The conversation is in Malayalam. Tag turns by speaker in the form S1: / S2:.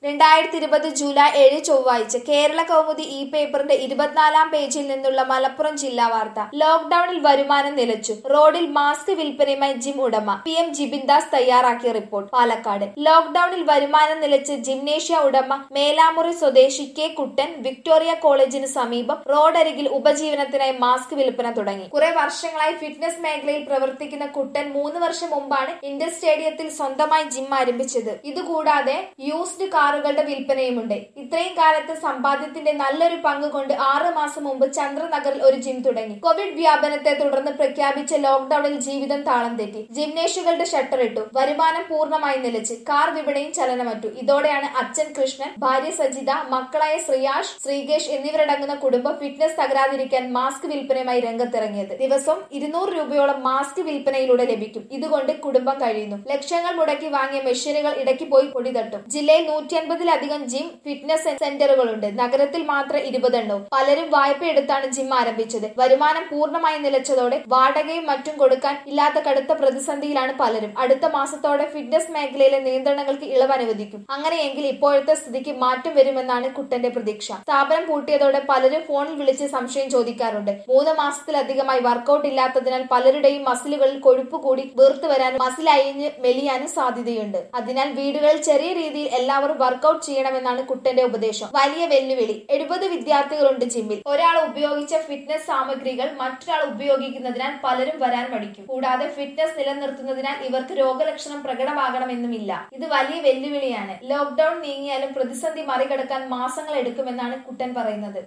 S1: 2020 ജൂലൈ 7 ചൊവ്വാഴ്ച കേരള കൗമുദി ഈ പേപ്പറിന്റെ 24-ാം പേജിൽ നിന്നുള്ള മലപ്പുറം ജില്ലാ വാർത്ത. ലോക്ഡൌണിൽ വരുമാനം നിലച്ചു, റോഡിൽ മാസ്ക് വിൽപ്പനയുമായി ജിം ഉടമ. PM ജിബിൻദാസ് തയ്യാറാക്കിയ റിപ്പോർട്ട്. പാലക്കാട് ലോക്ഡൌണിൽ വരുമാനം നിലച്ച് ജിംനേഷ്യ ഉടമ മേലാമുറി സ്വദേശി കെ കുട്ടൻ വിക്ടോറിയ കോളേജിന് സമീപം റോഡരികിൽ ഉപജീവനത്തിനായി മാസ്ക് വിൽപ്പന തുടങ്ങി. കുറെ വർഷങ്ങളായി ഫിറ്റ്നസ് മേഖലയിൽ പ്രവർത്തിക്കുന്ന കുട്ടൻ 3 വർഷം മുമ്പാണ് ഇന്റർ സ്റ്റേഡിയത്തിൽ സ്വന്തമായി ജിം ആരംഭിച്ചത്. ഇതുകൂടാതെ യൂസ്ഡ് കാറുകളുടെ വിൽപ്പനയുമുണ്ട്. ഇത്രയും കാലത്ത് സമ്പാദ്യത്തിന്റെ നല്ലൊരു പങ്ക് കൊണ്ട് 6 മാസം മുമ്പ് ചന്ദ്രനഗറിൽ ഒരു ജിം തുടങ്ങി. കോവിഡ് വ്യാപനത്തെ തുടർന്ന് പ്രഖ്യാപിച്ച ലോക്ഡൌണിൽ ജീവിതം താളം തെറ്റി. ജിംനേഷ്യകളുടെ ഷട്ടർ ഇട്ടു. വരുമാനം പൂർണ്ണമായി നിലച്ച്. കാർ വിപണിയും ചലനമറ്റു. ഇതോടെയാണ് അച്ഛൻ കൃഷ്ണൻ, ഭാര്യ സജിത, മക്കളായ ശ്രീയാഷ്, ശ്രീകേഷ് എന്നിവരടങ്ങുന്ന കുടുംബം ഫിറ്റ്നസ് തകരാതിരിക്കാൻ മാസ്ക് വിൽപ്പനയുമായി രംഗത്തിറങ്ങിയത്. ദിവസം 200 രൂപയോളം മാസ്ക് വിൽപ്പനയിലൂടെ ലഭിക്കും. ഇതുകൊണ്ട് കുടുംബം കഴിയുന്നു. ലക്ഷങ്ങൾ മുടക്കി വാങ്ങിയ മെഷീനുകൾ ഇടയ്ക്ക് പോയി പൊടിതട്ടും. ജില്ലയിൽ 150-ലധികം ജിം, ഫിറ്റ്നസ് സെന്ററുകളുണ്ട്. നഗരത്തിൽ മാത്രം 20 എണ്ണവും. പലരും വായ്പ എടുത്താണ് ജിം ആരംഭിച്ചത്. വരുമാനം പൂർണ്ണമായി നിലച്ചതോടെ വാടകയും മറ്റും കൊടുക്കാൻ ഇല്ലാത്ത കടുത്ത പ്രതിസന്ധിയിലാണ് പലരും. അടുത്ത മാസത്തോടെ ഫിറ്റ്നസ് മേഖലയിലെ നിയന്ത്രണങ്ങൾക്ക് ഇളവ് അനുവദിക്കും. അങ്ങനെയെങ്കിൽ ഇപ്പോഴത്തെ സ്ഥിതിക്ക് മാറ്റം വരുമെന്നാണ് കുട്ടന്റെ പ്രതീക്ഷ. സ്ഥാപനം പൂട്ടിയതോടെ പലരും ഫോണിൽ വിളിച്ച് സംശയം ചോദിക്കാറുണ്ട്. 3 മാസത്തിലധികമായി വർക്കൌട്ട് ഇല്ലാത്തതിനാൽ പലരുടെയും മസിലുകളിൽ കൊഴുപ്പ് കൂടി വീർത്തു വരാനും മസിൽ അയഞ്ഞ് മെലിയാനും സാധ്യതയുണ്ട്. അതിനാൽ വീടുകളിൽ ചെറിയ രീതിയിൽ എല്ലാവരും വർക്കൌട്ട് ചെയ്യണമെന്നാണ് കുട്ടന്റെ ഉപദേശം. വലിയ വെല്ലുവിളി. 70 വിദ്യാർത്ഥികളുണ്ട് ജിമ്മിൽ. ഒരാൾ ഉപയോഗിച്ച ഫിറ്റ്നസ് സാമഗ്രികൾ മറ്റൊരാൾ ഉപയോഗിക്കുന്നതിനാൽ പലരും വരാൻ മടിക്കും. കൂടാതെ ഫിറ്റ്നസ് നിലനിർത്തുന്നതിനാൽ ഇവർക്ക് രോഗലക്ഷണം പ്രകടമാകണമെന്നുമില്ല. ഇത് വലിയ വെല്ലുവിളിയാണ്. ലോക്ഡൌൺ നീങ്ങിയാലും പ്രതിസന്ധി മറികടക്കാൻ മാസങ്ങൾ എടുക്കുമെന്നാണ് കുട്ടൻ പറയുന്നത്.